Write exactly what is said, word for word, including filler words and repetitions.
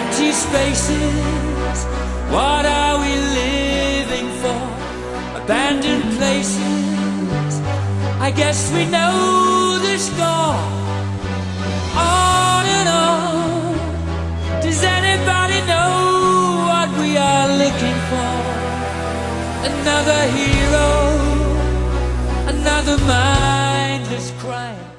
Empty spaces, what are we living for? Abandoned places, I guess we know the score. On and on, does anybody know what we are looking for? Another hero, another mindless crime.